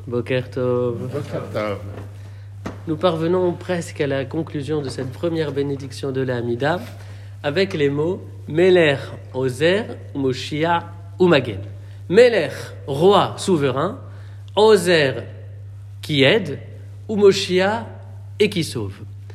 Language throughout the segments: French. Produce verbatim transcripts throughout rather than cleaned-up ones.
Boker Tov. Boker Tov. Nous parvenons presque à la conclusion de cette première bénédiction de la Hamida avec les mots Meler, Ozer, Moshia ou Magen. Meler, roi, souverain, Ozer, qui aide, ou Moshia, et qui sauve.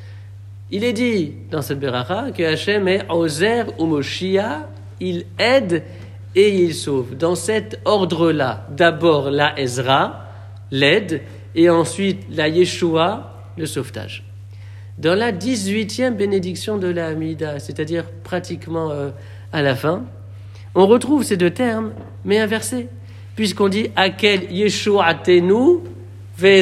Il est dit dans cette Beracha que Hachem est Ozer ou Moshia, il aide et il sauve. Dans cet ordre-là, d'abord la Ezra, l'aide, et ensuite la Yeshua, le sauvetage. Dans la dix-huitième bénédiction de la Hamida, c'est-à-dire pratiquement euh, à la fin, on retrouve ces deux termes, mais inversés, puisqu'on dit « Hakel Yeshuatenu ve'ezratenu ».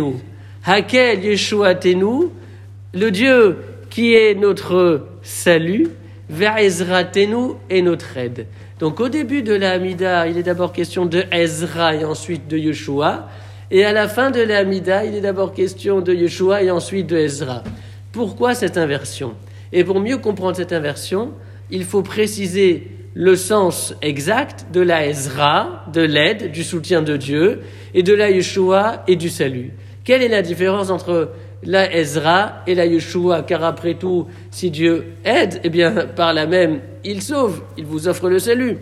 Hakel Yeshuatenu, le Dieu qui est notre salut, ve'ezratenu est notre aide. Donc au début de la Hamida, il est d'abord question de Ezra et ensuite de Yeshua. Et à la fin de la Hamida, il est d'abord question de Yeshua et ensuite de Ezra. Pourquoi cette inversion ? Et pour mieux comprendre cette inversion, il faut préciser le sens exact de la Ezra, de l'aide, du soutien de Dieu, et de la Yeshua et du salut. Quelle est la différence entre la Ezra et la Yeshua ? Car après tout, si Dieu aide, eh bien par là même, il sauve, il vous offre le salut.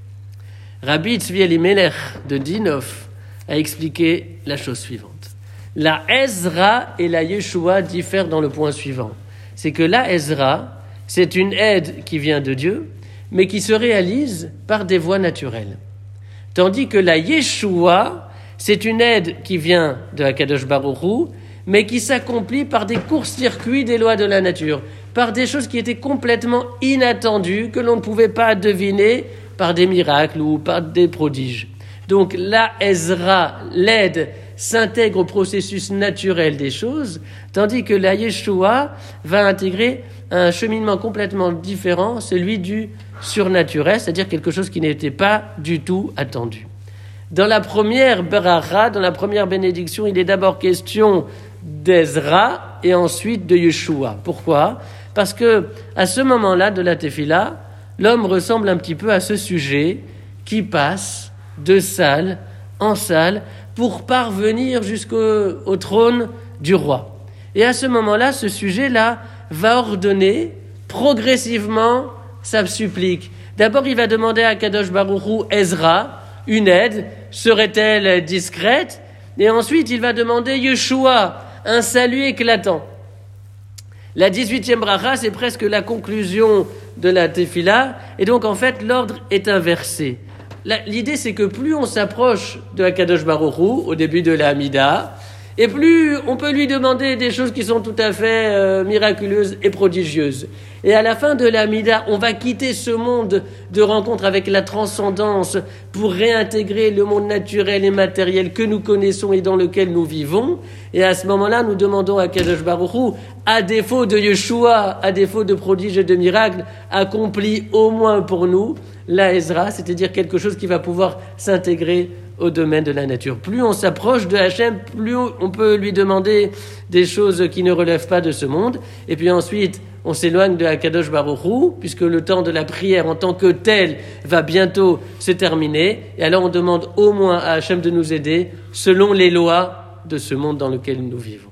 Rabbi Tzvi Elimelech de Dinov a expliqué la chose suivante. La Ezra et la Yeshua diffèrent dans le point suivant. C'est que la Ezra, c'est une aide qui vient de Dieu, mais qui se réalise par des voies naturelles. Tandis que la Yeshua, c'est une aide qui vient de Hakadosh Baruch Hu, mais qui s'accomplit par des courts-circuits des lois de la nature, par des choses qui étaient complètement inattendues, que l'on ne pouvait pas deviner par des miracles ou par des prodiges. Donc la Ezra, l'aide, s'intègre au processus naturel des choses, tandis que la Yeshua va intégrer un cheminement complètement différent, celui du surnaturel, c'est-à-dire quelque chose qui n'était pas du tout attendu. Dans la première beracha, dans la première bénédiction, il est d'abord question d'Ezra et ensuite de Yeshua. Pourquoi ? Parce que à ce moment-là de la Tefila, l'homme ressemble un petit peu à ce sujet qui passe de salle en salle pour parvenir jusqu'au au trône du roi. Et à ce moment-là, ce sujet-là va ordonner progressivement sa supplique. D'abord, il va demander à Kadosh Baruch Hu Ezra, une aide, serait-elle discrète ? Et ensuite, il va demander Yeshua, un salut éclatant. La dix-huitième bracha, c'est presque la conclusion de la Tefila, et donc en fait, l'ordre est inversé. La, l'idée, c'est que plus on s'approche de Hakadosh Baruch Hu, au début de la Hamida, et plus on peut lui demander des choses qui sont tout à fait euh, miraculeuses et prodigieuses. Et à la fin de la Hamida, on va quitter ce monde de rencontre avec la transcendance pour réintégrer le monde naturel et matériel que nous connaissons et dans lequel nous vivons. Et à ce moment-là, nous demandons à Hakadosh Baruch Hu, à défaut de Yeshua, à défaut de prodiges et de miracles, accomplis au moins pour nous la Ezra, c'est-à-dire quelque chose qui va pouvoir s'intégrer au domaine de la nature. Plus on s'approche de Hachem, plus on peut lui demander des choses qui ne relèvent pas de ce monde. Et puis ensuite, on s'éloigne de Hakadosh Baruch Hu, puisque le temps de la prière en tant que tel va bientôt se terminer. Et alors on demande au moins à Hachem de nous aider selon les lois de ce monde dans lequel nous vivons.